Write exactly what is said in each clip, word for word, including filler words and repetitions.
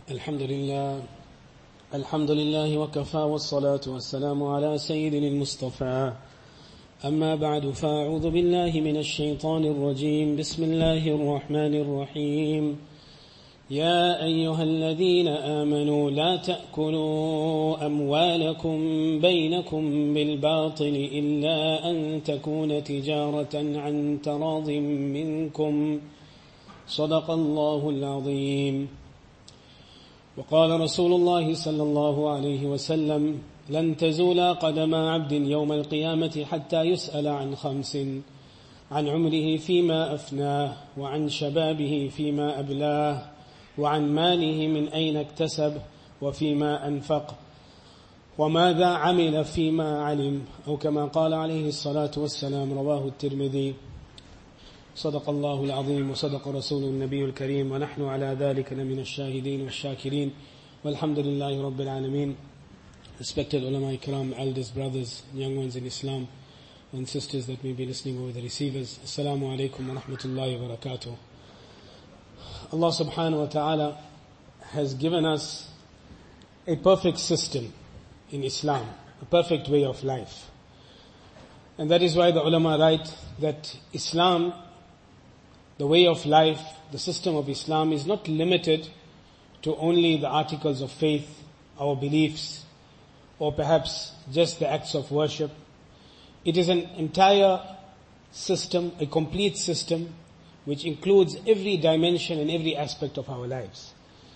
الحمد لله الحمد لله وكفى والصلاة والسلام على سيدنا المصطفى أما بعد فأعوذ بالله من الشيطان الرجيم بسم الله الرحمن الرحيم يا أيها الذين آمنوا لا تأكلوا أموالكم بينكم بالباطل إلا أن تكون تجارة عن تراض منكم صدق الله العظيم. وقال رسول الله صلى الله عليه وسلم لن تزول قدم عبد يوم القيامة حتى يسأل عن خمس عن عمره فيما أفناه وعن شبابه فيما أبلاه وعن ماله من أين اكتسب وفيما أنفق وماذا عمل فيما علم أو كما قال عليه الصلاة والسلام. رواه الترمذي. صدق الله العظيم وصدق رسول النبي الكريم ونحن على ذلك لمن الشاهدين والشاكرين والحمد لله رب العالمين. Respected ulama ikram, elders, brothers, young ones in Islam and sisters that may be listening over the receivers, Assalamu alaikum wa rahmatullahi wa barakatuh. Allah subhanahu wa ta'ala has given us a perfect system in Islam, a perfect way of life. And that is why the ulama write that Islam, the way of life, the system of Islam is not limited to only the articles of faith, our beliefs, or perhaps just the acts of worship. It is an entire system, a complete system, which includes every dimension and every aspect of our lives.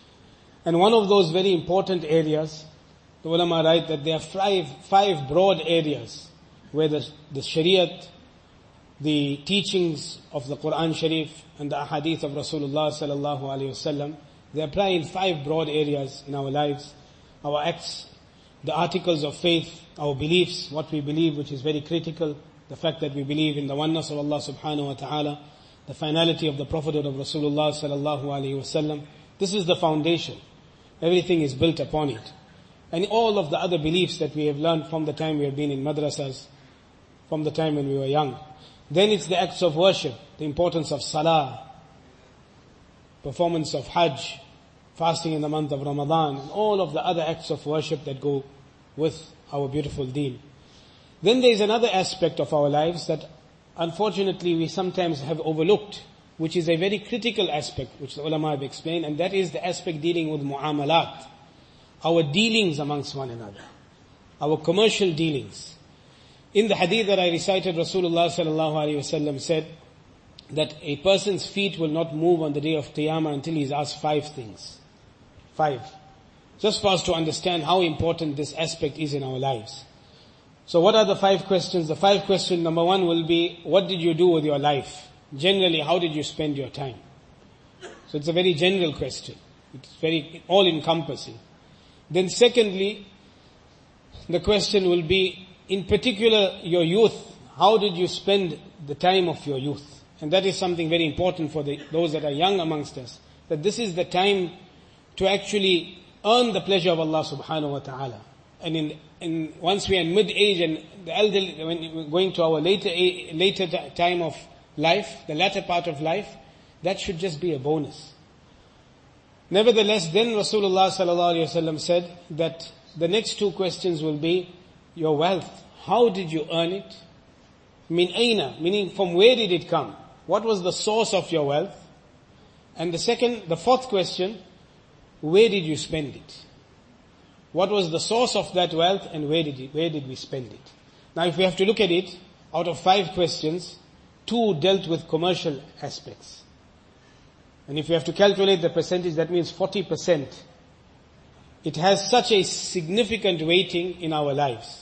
And one of those very important areas, the ulama write that there are five, five broad areas where the, the Shariat, the teachings of the Quran Sharif and the ahadith of Rasulullah sallallahu alaihi wasallam, they apply in five broad areas in our lives. Our acts, the articles of faith, our beliefs, what we believe, which is very critical, the fact that we believe in the oneness of Allah subhanahu wa ta'ala, the finality of the prophethood of Rasulullah sallallahu alaihi wasallam. This is the foundation. Everything is built upon it. And all of the other beliefs that we have learned from the time we have been in madrasas, from the time when we were young. Then it's the acts of worship, the importance of salah, performance of hajj, fasting in the month of Ramadan, and all of the other acts of worship that go with our beautiful deen. Then there is another aspect of our lives that unfortunately we sometimes have overlooked, which is a very critical aspect, which the ulama have explained, and that is the aspect dealing with mu'amalat, our dealings amongst one another, our commercial dealings. In the hadith that I recited, Rasulullah sallallahu alaihi wasallam said that a person's feet will not move on the day of Qiyamah until he's asked five things. Five. Just for us to understand how important this aspect is in our lives. So what are the five questions? The five questions, number one will be, what did you do with your life? Generally, how did you spend your time? So it's a very general question. It's very all-encompassing. Then secondly, the question will be, in particular, your youth. How did you spend the time of your youth? And that is something very important for the, those that are young amongst us. That this is the time to actually earn the pleasure of Allah subhanahu wa ta'ala. And in, in once we are in mid-age and the elderly, when we're going to our later later time of life, the latter part of life, that should just be a bonus. Nevertheless, then Rasulullah sallallahu alaihi wasallam said that the next two questions will be your wealth. How did you earn it? Min aina, meaning from where did it come? What was the source of your wealth? And the second, the fourth question, where did you spend it? What was the source of that wealth and where did it, where did we spend it? Now if we have to look at it, out of five questions, two dealt with commercial aspects. And if we have to calculate the percentage, that means forty percent. It has such a significant weighting in our lives.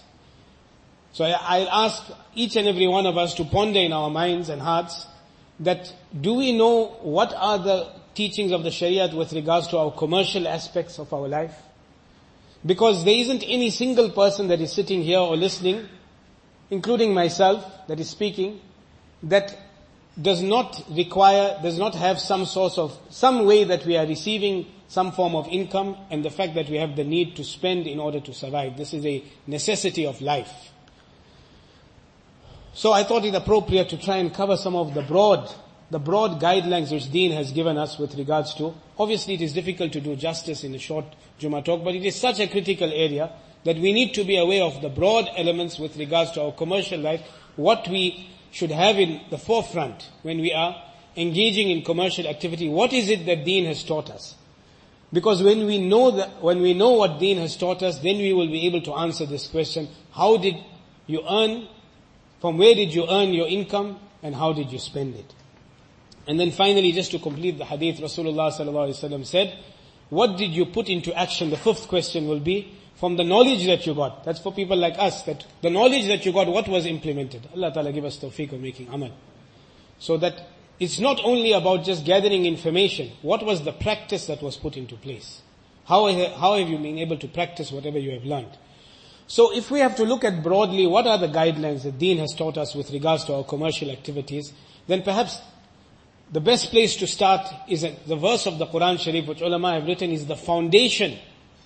So I'll ask each and every one of us to ponder in our minds and hearts that do we know what are the teachings of the Shariat with regards to our commercial aspects of our life? Because there isn't any single person that is sitting here or listening, including myself that is speaking, that does not require, does not have some source of, some way that we are receiving some form of income and the fact that we have the need to spend in order to survive. This is a necessity of life. So I thought it appropriate to try and cover some of the broad the broad guidelines which Deen has given us with regards to, obviously it is difficult to do justice in a short Jummah talk, but it is such a critical area that we need to be aware of the broad elements with regards to our commercial life, what we should have in the forefront when we are engaging in commercial activity. What is it that Deen has taught us? Because when we know that, when we know what Deen has taught us, then we will be able to answer this question: how did you earn? From where did you earn your income? And how did you spend it? And then finally, just to complete the hadith, Rasulullah sallallahu alaihi wasallam said, what did you put into action? The fifth question will be, from the knowledge that you got. That's for people like us, that the knowledge that you got, what was implemented? Allah Ta'ala give us tawfiq of making amal. So that it's not only about just gathering information. What was the practice that was put into place? How, how have you been able to practice whatever you have learned? So if we have to look at broadly what are the guidelines that Deen has taught us with regards to our commercial activities, then perhaps the best place to start is the verse of the Quran Sharif, which ulama have written is the foundation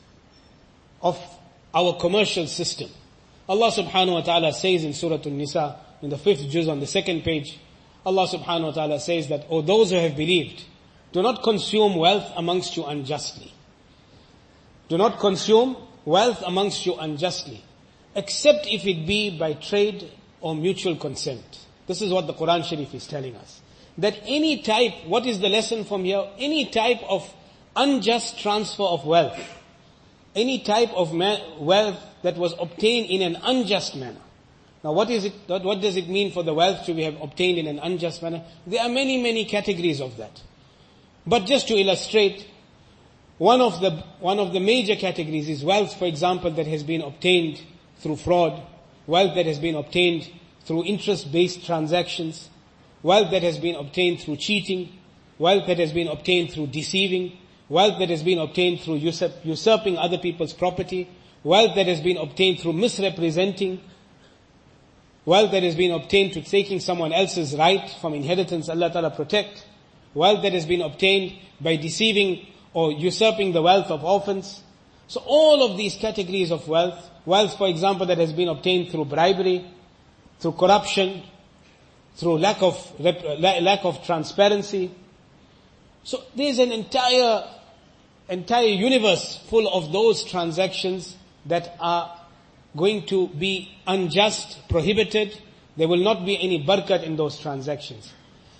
of our commercial system. Allah subhanahu wa ta'ala says in Surah An-Nisa, in the fifth juz on the second page, Allah subhanahu wa ta'ala says that, O those who have believed, do not consume wealth amongst you unjustly. Do not consume wealth amongst you unjustly, except if it be by trade or mutual consent. This is what the Quran Sharif is telling us. That any type, what is the lesson from here? Any type of unjust transfer of wealth, any type of ma- wealth that was obtained in an unjust manner. Now what is it, what does it mean for the wealth to be obtained in an unjust manner? There are many, many categories of that. But just to illustrate, one of the, one of the major categories is wealth, for example, that has been obtained through fraud, wealth that has been obtained through interest-based transactions, wealth that has been obtained through cheating, wealth that has been obtained through deceiving, wealth that has been obtained through usurp, usurping other people's property, wealth that has been obtained through misrepresenting, wealth that has been obtained through taking someone else's right from inheritance, Allah Ta'ala protect, wealth that has been obtained by deceiving or usurping the wealth of orphans. So all of these categories of wealth, wealth for example that has been obtained through bribery, through corruption, through lack of, lack of transparency. So there's an entire, entire universe full of those transactions that are going to be unjust, prohibited. There will not be any barakat in those transactions.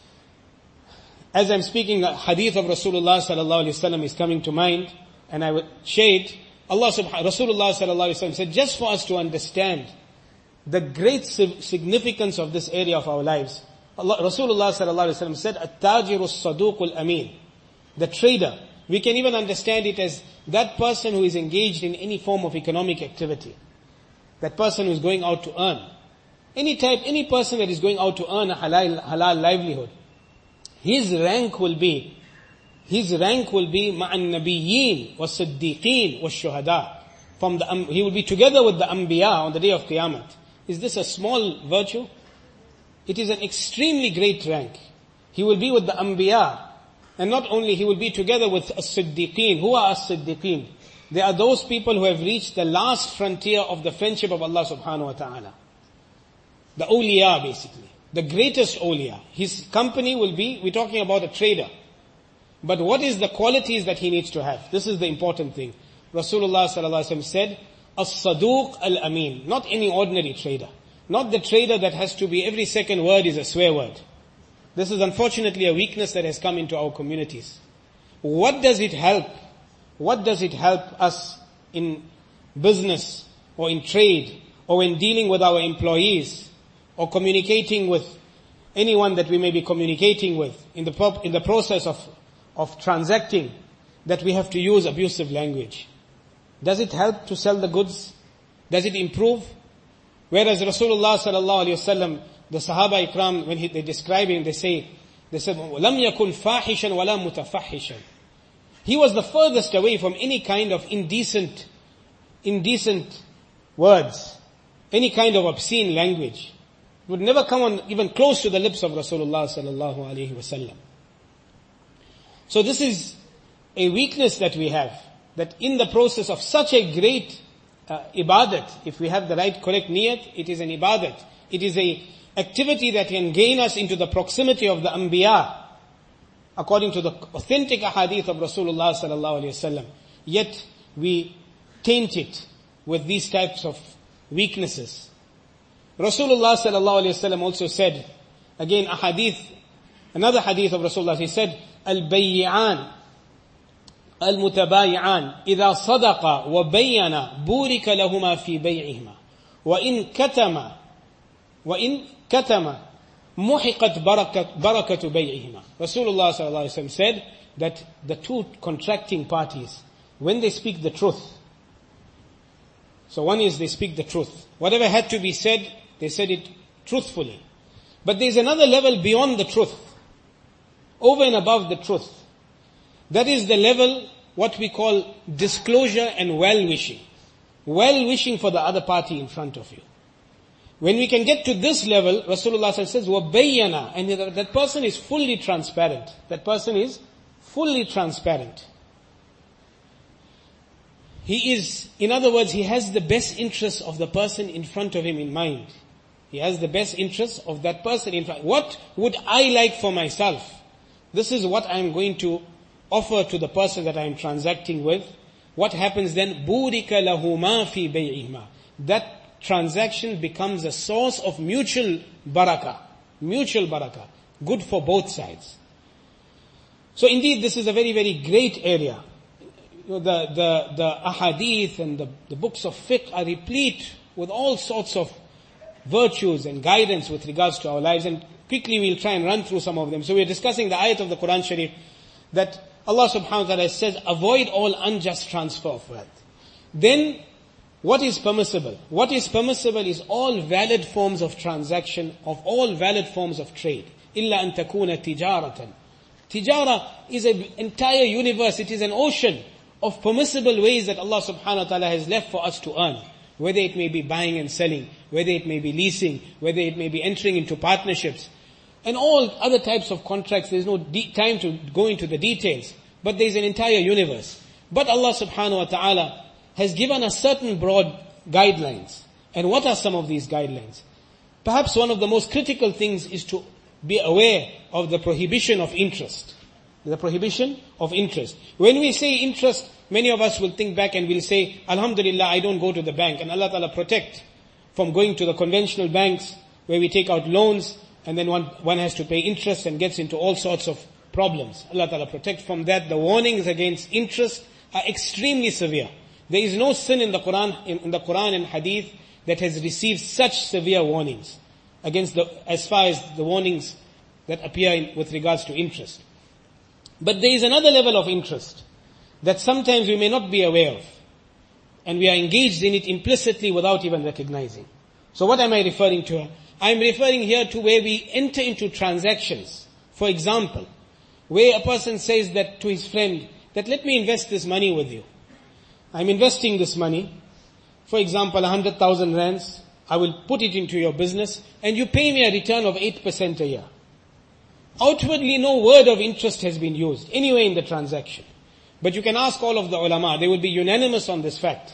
As I'm speaking, a hadith of Rasulullah sallallahu alaihi wasallam is coming to mind, and I will share it. Allah subhanahu, Rasulullah sallallahu alaihi wasallam said, just for us to understand the great significance of this area of our lives, Allah, Rasulullah sallallahu alaihi wasallam said, "At-tajiru as-saduq al-amin." The trader. We can even understand it as that person who is engaged in any form of economic activity. That person who is going out to earn. Any type, any person that is going out to earn a halal, halal livelihood. His rank will be, his rank will be ma'an nabiyyin wa siddiqeen wa shuhada. From the, um, he will be together with the anbiya on the day of Qiyamah. Is this a small virtue? It is an extremely great rank. He will be with the anbiya. And not only, he will be together with as-siddiqeen. Who are as-siddiqeen? They are those people who have reached the last frontier of the friendship of Allah subhanahu wa ta'ala. The awliya basically. The greatest awliya. His company will be, we're talking about a trader. But what is the qualities that he needs to have? This is the important thing. Rasulullah sallallahu alaihi wasallam said, as-saduq al-amin. Not any ordinary trader. Not the trader that has to be, every second word is a swear word. This is unfortunately a weakness that has come into our communities. What does it help? What does it help us in business or in trade or when dealing with our employees or communicating with anyone that we may be communicating with in the pro- in the process of, of transacting, that we have to use abusive language? Does it help to sell the goods? Does it improve? Whereas Rasulullah sallallahu alaihi wasallam, the Sahaba Ikram, when he, they describe him, they say, they said, "Lam yakun fahishan wala mutafahishan." He was the furthest away from any kind of indecent, indecent words, any kind of obscene language. It would never come on even close to the lips of Rasulullah sallallahu alaihi wasallam. So this is a weakness that we have, that in the process of such a great uh, ibadat, if we have the right correct niyat, it is an ibadat. It is a activity that can gain us into the proximity of the Anbiya, according to the authentic ahadith of Rasulullah sallallahu alaihi wasallam. Yet we taint it with these types of weaknesses. Rasulullah sallallahu alaihi wasallam also said, again a hadith, another hadith of Rasulullah, he said, Al-Bayyi'an, Al-Mutabayi'an, إِذَا صَدَقَ وَبَيَّنَ بُورِكَ لَهُمَا فِي بَيْعِهِمَا وَإِن كَتَمَ وَإِن كَتَمَ مُحِقَتْ بَرَكَةُ بَرَكَةُ بَيْعِهِمَا. Rasulullah sallallahu alaihi wasallam said that the two contracting parties, when they speak the truth, so one is they speak the truth. Whatever had to be said, they said it truthfully. But there's another level beyond the truth, over and above the truth. That is the level, what we call disclosure and well-wishing. Well-wishing for the other party in front of you. When we can get to this level, Rasulullah says, وَبَيَّنَا, and that person is fully transparent. That person is fully transparent. He is, in other words, he has the best interest of the person in front of him in mind. He has the best interest of that person in front. What would I like for myself? This is what I am going to offer to the person that I am transacting with. What happens then? بُورِكَ لَهُمَا فِي بَيْعِهِمَا. That transaction becomes a source of mutual barakah. Mutual barakah. Good for both sides. So indeed, this is a very, very great area. You know, the, the, the ahadith and the, the books of fiqh are replete with all sorts of virtues and guidance with regards to our lives. And quickly we'll try and run through some of them. So we're discussing the ayat of the Quran Sharif that Allah subhanahu wa ta'ala says, avoid all unjust transfer of wealth. Then, what is permissible? What is permissible is all valid forms of transaction, of all valid forms of trade. إِلَّا أَن تَكُونَ تِجَارَةً. Tijara is an entire universe. It is an ocean of permissible ways that Allah subhanahu wa ta'ala has left for us to earn. Whether it may be buying and selling, whether it may be leasing, whether it may be entering into partnerships, and all other types of contracts. There's no de- time to go into the details, but there's an entire universe. But Allah subhanahu wa ta'ala has given us certain broad guidelines. And what are some of these guidelines? Perhaps one of the most critical things is to be aware of the prohibition of interest. The prohibition of interest. When we say interest, many of us will think back and will say, Alhamdulillah, I don't go to the bank. And Allah Ta'ala protect from going to the conventional banks where we take out loans and then one, one has to pay interest and gets into all sorts of problems. Allah Ta'ala protect from that. The warnings against interest are extremely severe. There is no sin in the Quran, in, in the Quran and Hadith that has received such severe warnings against the, as far as the warnings that appear in, with regards to interest. But there is another level of interest that sometimes we may not be aware of, and we are engaged in it implicitly without even recognizing. So what am I referring to? I am referring here to where we enter into transactions. For example, where a person says that to his friend, that let me invest this money with you. I'm investing this money, for example, one hundred thousand rands, I will put it into your business, and you pay me a return of eight percent a year. Outwardly, no word of interest has been used anywhere in the transaction. But you can ask all of the ulama, they will be unanimous on this fact,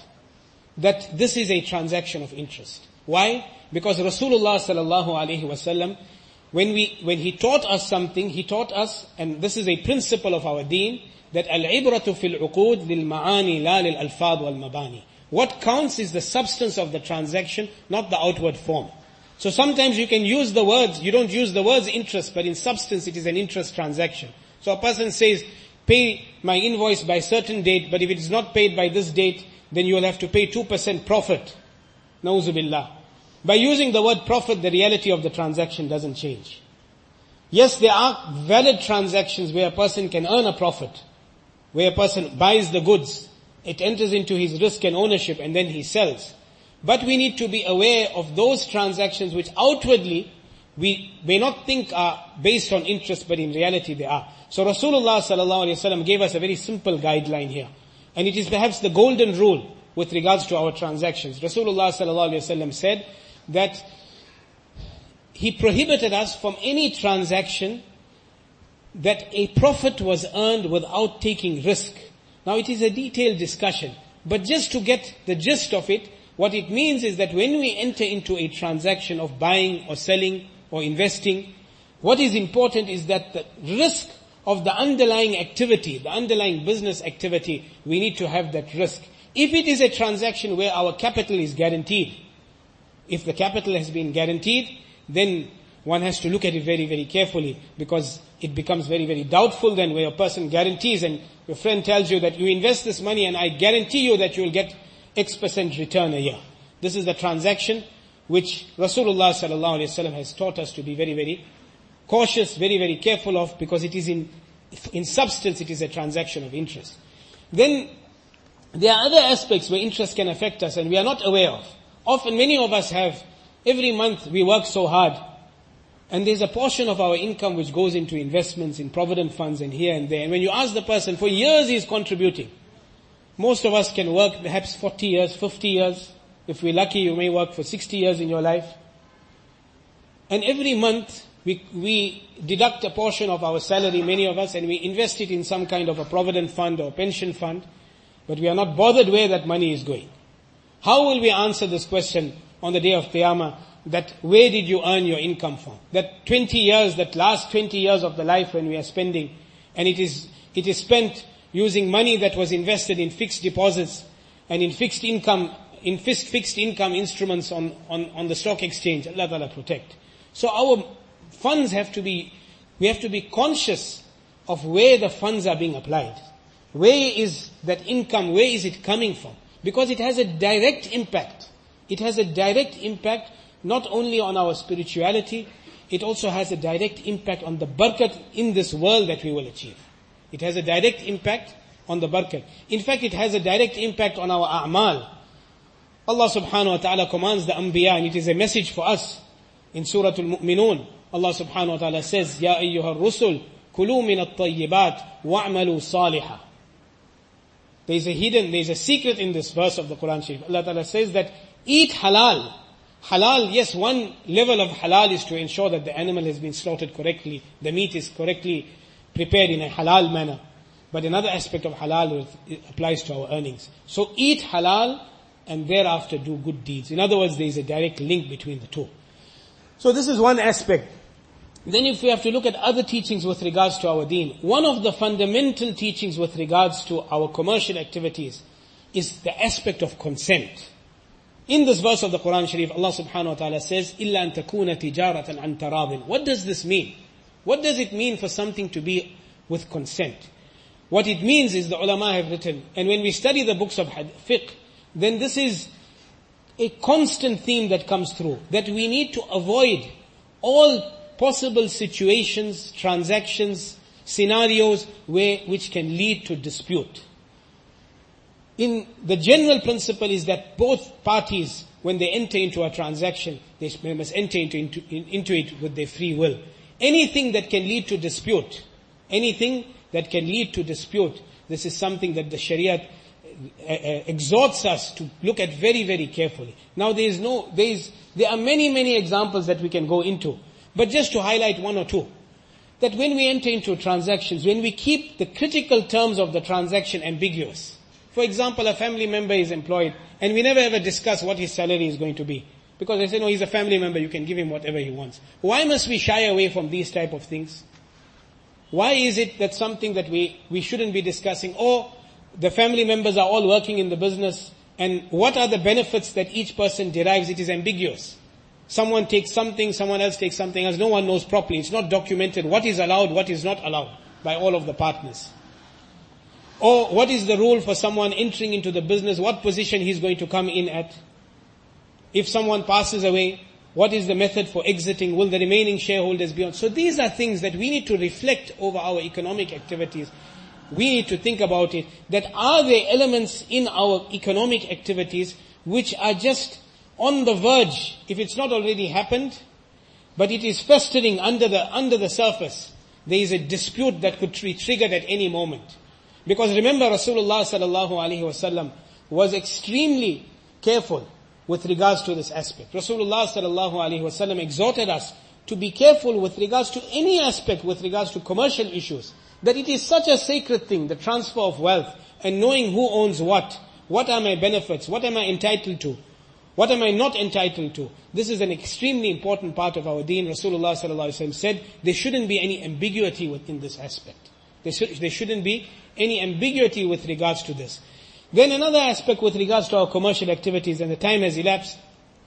that this is a transaction of interest. Why? Because Rasulullah sallallahu alaihi wasallam, when we, when he taught us something, he taught us, and this is a principle of our deen, that al-ibratu fil uqud lil ma'ani la lil alfad wal mabani. What counts is the substance of the transaction, not the outward form. So sometimes you can use the words, you don't use the words interest, but in substance it is an interest transaction. So a person says, pay my invoice by certain date, but if it is not paid by this date, then you will have to pay two percent profit. Na'uzu billah. By using the word profit, the reality of the transaction doesn't change. Yes, there are valid transactions where a person can earn a profit, where a person buys the goods, it enters into his risk and ownership, and then he sells. But we need to be aware of those transactions which outwardly we may not think are based on interest, but in reality they are. So Rasulullah sallallahu alaihi wasallam gave us a very simple guideline here. And it is perhaps the golden rule with regards to our transactions. Rasulullah sallallahu alaihi wasallam said that he prohibited us from any transaction that a profit was earned without taking risk. Now it is a detailed discussion, but just to get the gist of it, What it means is that when we enter into a transaction of buying or selling or investing, what is important is that the risk of the underlying activity, the underlying business activity, we need to have that risk. If it is a transaction where our capital is guaranteed, if the capital has been guaranteed, then one has to look at it very, very carefully, because it becomes very, very doubtful then where a person guarantees and your friend tells you that you invest this money and I guarantee you that you will get X percent return a year. This is the transaction which Rasulullah sallallahu alaihi wasallam has taught us to be very, very cautious, very, very careful of, because it is in, in substance it is a transaction of interest. Then there are other aspects where interest can affect us and we are not aware of. Often many of us have, every month we work so hard, and there's a portion of our income which goes into investments in provident funds and here and there. And when you ask the person, for years he's contributing. Most of us can work perhaps forty years, fifty years. If we're lucky, you may work for sixty years in your life. And every month we, we deduct a portion of our salary, many of us, and we invest it in some kind of a provident fund or pension fund. But we are not bothered where that money is going. How will we answer this question on the day of Qiyamah? That where did you earn your income from? That twenty years, that last twenty years of the life when we are spending, and it is, it is spent using money that was invested in fixed deposits and in fixed income, in fixed, fixed income instruments on, on, on the stock exchange. Allah Ta'ala protect. So our funds have to be, we have to be conscious of where the funds are being applied. Where is that income, where is it coming from? Because it has a direct impact. It has a direct impact not only on our spirituality, it also has a direct impact on the barakat in this world that we will achieve. It has a direct impact on the barakat. In fact, it has a direct impact on our a'mal. Allah subhanahu wa ta'ala commands the anbiya, and it is a message for us. In Surah Al-Mu'minun, Allah subhanahu wa ta'ala says, Ya ayyuha rusul, kulu min at-tayyibat, wa'amalu salihah. There is a hidden, there is a secret in this verse of the Quran Sharif. Allah ta'ala says that eat halal. Halal, yes, one level of halal is to ensure that the animal has been slaughtered correctly, the meat is correctly prepared in a halal manner. But another aspect of halal applies to our earnings. So eat halal and thereafter do good deeds. In other words, there is a direct link between the two. So this is one aspect. Then if we have to look at other teachings with regards to our deen, one of the fundamental teachings with regards to our commercial activities is the aspect of consent. In this verse of the Quran Sharif, Allah subhanahu wa ta'ala says, إِلَّا أَن تَكُونَ تِجَارَةً عَن تَرَاضٍ. What does this mean? What does it mean for something to be with consent? What it means is, the ulama have written, and when we study the books of fiqh, then this is a constant theme that comes through, that we need to avoid all possible situations, transactions, scenarios where, which can lead to dispute. In the general principle is that both parties, when they enter into a transaction, they must enter into, into, into it with their free will. Anything that can lead to dispute, anything that can lead to dispute, this is something that the Sharia uh, uh, exhorts us to look at very, very carefully. Now there is no, there is, there are many, many examples that we can go into, but just to highlight one or two. That when we enter into transactions, when we keep the critical terms of the transaction ambiguous. For example, a family member is employed and we never ever discuss what his salary is going to be. Because they say, no, he's a family member, you can give him whatever he wants. Why must we shy away from these type of things? Why is it that something that we, we shouldn't be discussing? Or the family members are all working in the business, and what are the benefits that each person derives? It is ambiguous. Someone takes something, someone else takes something else. No one knows properly. It's not documented what is allowed, what is not allowed by all of the partners. Or what is the rule for someone entering into the business, what position he's going to come in at? If someone passes away, what is the method for exiting? Will the remaining shareholders be on? So these are things that we need to reflect over our economic activities. We need to think about it, that are there elements in our economic activities which are just on the verge, if it's not already happened, but it is festering under the, under the surface. There is a dispute that could be triggered at any moment. Because remember, Rasulullah sallallahu alaihi wasallam was extremely careful with regards to this aspect. Rasulullah sallallahu alaihi wasallam exhorted us to be careful with regards to any aspect with regards to commercial issues. That it is such a sacred thing, the transfer of wealth and knowing who owns what. What are my benefits? What am I entitled to? What am I not entitled to? This is an extremely important part of our deen. Rasulullah sallallahu alaihi wasallam said there shouldn't be any ambiguity within this aspect. There, should, there shouldn't be any ambiguity with regards to this. Then another aspect with regards to our commercial activities, and the time has elapsed,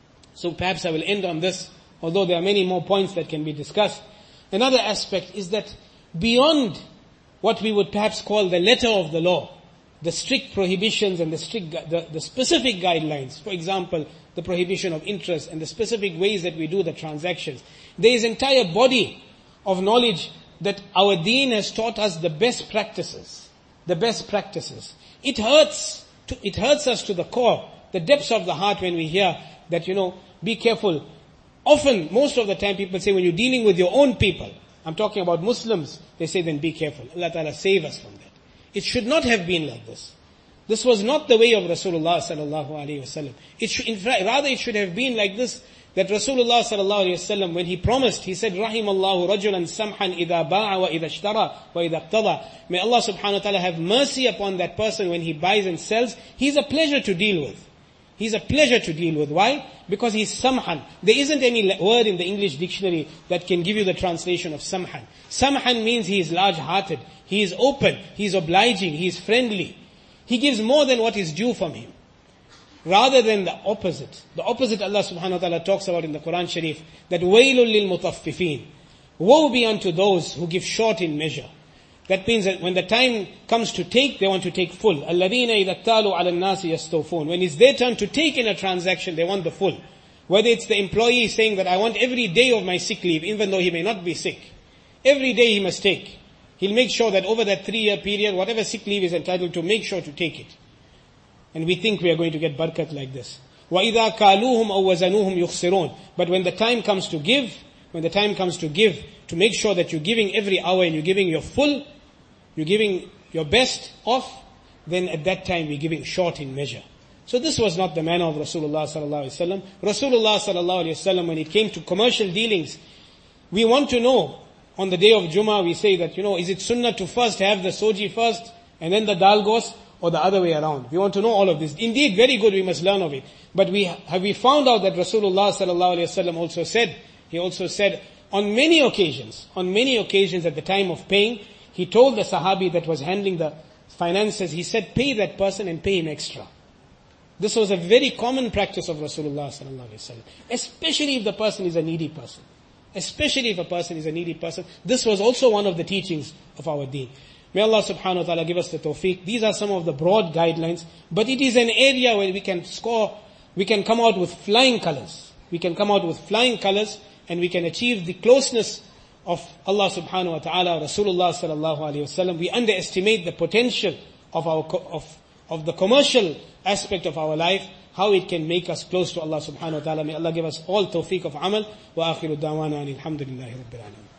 so perhaps I will end on this, although there are many more points that can be discussed. Another aspect is that beyond what we would perhaps call the letter of the law, the strict prohibitions and the strict, the, the specific guidelines, for example, the prohibition of interest and the specific ways that we do the transactions, there is an entire body of knowledge that our deen has taught us the best practices, the best practices. It hurts, to, it hurts us to the core, the depths of the heart when we hear that, you know, be careful. Often, most of the time people say when you're dealing with your own people, I'm talking about Muslims, they say then be careful. Allah Ta'ala save us from that. It should not have been like this. This was not the way of Rasulullah sallallahu alaihi wasallam. It should, in fact, rather it should have been like this, that Rasulullah sallallahu alaihi wasallam, when he promised, he said, Rahimallahu rajulan samhan idha ba'a wa idha ishtara wa idha iqtada. May Allah subhanahu wa ta'ala have mercy upon that person when he buys and sells. He's a pleasure to deal with. He's a pleasure to deal with. Why? Because he's samhan. There isn't any word in the English dictionary that can give you the translation of samhan. Samhan means he is large-hearted. He is open. He is obliging. He is friendly. He gives more than what is due from him. Rather than the opposite. The opposite Allah subhanahu wa ta'ala talks about in the Quran Sharif, that wailul lil mutaffifin. Woe be unto those who give short in measure. That means that when the time comes to take, they want to take full. الَّذِينَ إِذَا اتَّالُوا عَلَى النَّاسِ يَسْتَوْفُونَ. When it's their turn to take in a transaction, they want the full. Whether it's the employee saying that I want every day of my sick leave, even though he may not be sick. Every day he must take. He'll make sure that over that three-year period, whatever sick leave is entitled to, make sure to take it. And we think we are going to get barakat like this. وَإِذَا كَالُوهُمْ أَوْ وَزَنُوهُمْ يُخْسِرُونَ. But when the time comes to give, when the time comes to give, to make sure that you're giving every hour and you're giving your full, you're giving your best off, then at that time we're giving short in measure. So this was not the manner of Rasulullah sallallahu alaihi wasallam. Rasulullah sallallahu alaihi wasallam, when it came to commercial dealings, we want to know, on the day of Jummah, we say that, you know, is it sunnah to first have the soji first, and then the dal goes, or the other way around? We want to know all of this. Indeed, very good, we must learn of it. But we have we found out that Rasulullah sallallahu alaihi wasallam also said, he also said, on many occasions, on many occasions at the time of paying, he told the Sahabi that was handling the finances, he said, pay that person and pay him extra. This was a very common practice of Rasulullah sallallahu alaihi wasallam. Especially if the person is a needy person. Especially if a person is a needy person. This was also one of the teachings of our deen. May Allah subhanahu wa ta'ala give us the tawfiq. These are some of the broad guidelines, but it is an area where we can score, we can come out with flying colors. We can come out with flying colors and we can achieve the closeness of Allah subhanahu wa ta'ala, Rasulullah sallallahu alayhi wasallam. We underestimate the potential of our, of, of the commercial aspect of our life, how it can make us close to Allah subhanahu wa ta'ala. May Allah give us all tawfiq of amal. Wa akhiru da'wana alhamdulillahi rabbil alamin.